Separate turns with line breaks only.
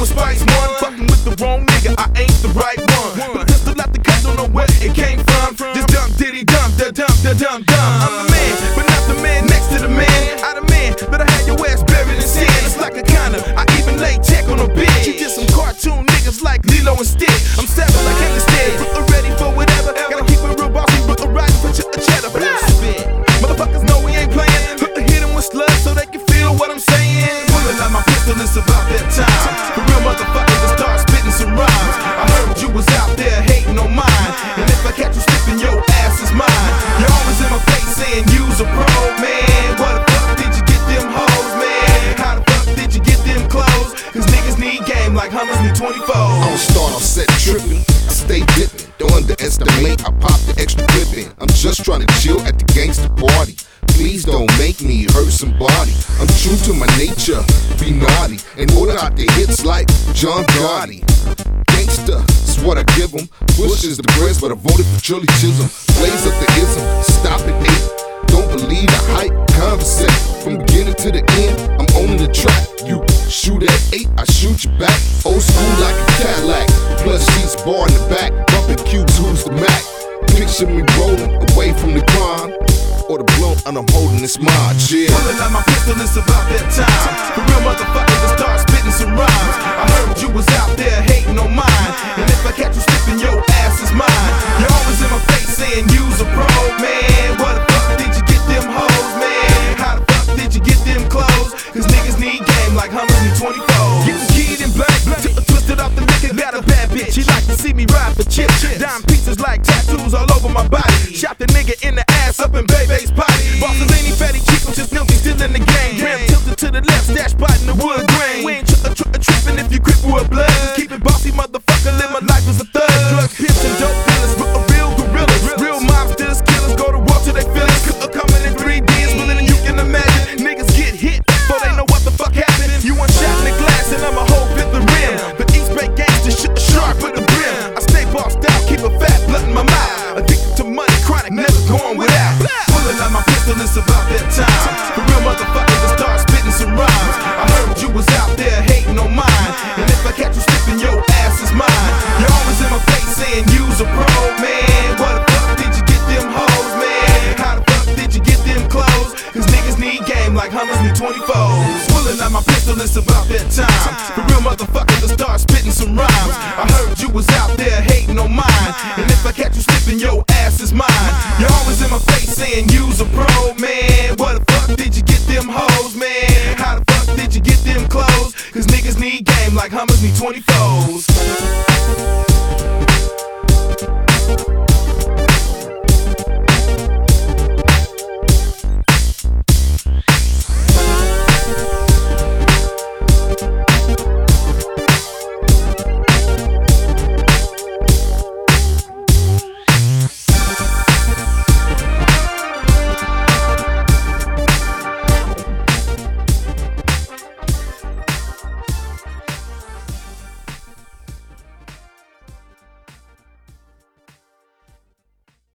was Spice One. Fucking with the wrong nigga, I ain't the right one. But pistol out the cut, don't know where it came from. Just dumb diddy dumb, da dumb, da dumb dumb. I'm the man, but not the man next to the man. I the man, but I had your ass buried in sand. It's like a condom, I even lay check on a bitch. You just some cartoon niggas like Lilo and Stitch. I'm savage like Henry Stead, but ready for whatever. Gotta keep it real bossy, but right for a cheddar. Spit. Motherfuckers know we ain't playing. Hit them with slugs so they can feel what I'm saying. Pulling out my pistol, it's about that time. For real motherfuckers to start spitting some rhymes. I heard you was out there hating on mine, and if I catch you slipping, your ass is mine. You're always in my face saying you's a pro, man. What the fuck did you get them hoes, man? How the fuck did you get them clothes? Cause niggas need game like Hummers need 24.
I don't start off set tripping, I stay dipping. Don't underestimate, I pop the extra clip in. I'm just trying to chill at the gangster party. Please don't make me hurt somebody. I'm true to my nature, be naughty, and order out the hits like John Gotti. Gangsta is what I give them. Bush is the breast, but I voted for Shirley Chisholm. Blaze up the ism, stop at 8. Don't believe the hype, conversate. From beginning to the end, I'm owning the track. You shoot at 8, I shoot you back. Old school like a Cadillac. Plus sheets bar in the back, bumping cubes, who's the Mac? Picture me rolling away from the crime, or the blunt and I'm holding this mod, yeah.
Pulling out my pistol, it's about that time. For real motherfuckers to start spitting some rhymes. I heard you was out there hating on mine, and if I catch you slipping, your ass is mine. You're always in my face saying you's a pro, man. What the fuck did you get them hoes, man? How the fuck did you get them clothes? Cause niggas need game like Hummers need 24. Getting keyed and blank, twisted off the liquor. Got a bad bitch, she like to see me ride for chips. Dime pieces like tattoos all over my body. Shot the nigga in the ass up in Bebe's potty. Bossellini, fatty Chico, just filthy, still in the game. Ram tilted to the left, stash spot in the wood grain. We ain't trippin' if you grip with blood. Just keep it bossy, motherfucker, live my life as a thug. Drug pimps and dope dealers, but a real gorillas. Real mobsters, killers, go to war till they feel it. Coming in 3D is willing and you can imagine. Niggas get hit, before they know what the fuck happened. You one shot in the glass and I'm a whole fifth of rim. The East Bay gangsters sharp with the brim. I stay bossed out, keep a fat blood in my mouth. Addicted to money, chronic, never going without. Pulling out my pistol, it's about that time. For real motherfuckers to start spitting some rhymes. I heard you was out there hating on mine, and if I catch you slipping, your ass is mine. You're always in my face saying you's a pro, man. What the fuck did you get them hoes, man? How the fuck did you get them clothes? Cause niggas need game like Hummers need 24s. Pulling out my pistol, it's about that time. For real motherfuckers to start spitting some rhymes. I heard you was out there hating on mine, and if I catch you slipping, your ass is mine. You're always in my face saying you's a pro, man. What the fuck did you get them hoes, man? How the fuck did you get them clothes? Cause niggas need game like Hummers need 24s.